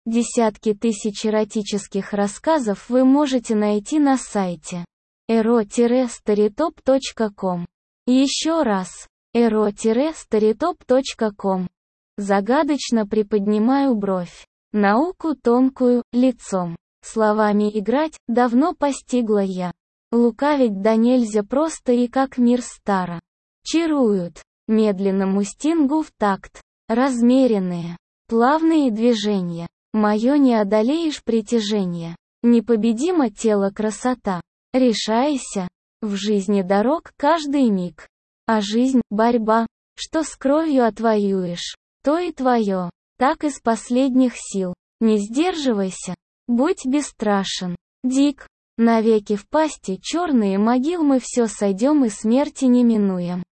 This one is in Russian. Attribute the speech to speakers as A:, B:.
A: Десятки тысяч эротических рассказов вы можете найти на сайте ero-storytop.com. Еще раз, ero-storytop.com. Загадочно приподнимаю бровь. Науку тонкую, лицом. Словами играть, давно постигла я. Лукавить да нельзя просто и как мир старо. Чаруют, медленному стингу в такт. Размеренные, плавные движения. Мое не одолеешь притяжение. Непобедимо тело красота. Решайся. В жизни дорог каждый миг. А жизнь — борьба. Что с кровью отвоюешь, то и твое. Так из последних сил. Не сдерживайся. Будь бесстрашен. Дик. Навеки в пасти черные могил мы все сойдем и смерти не минуем.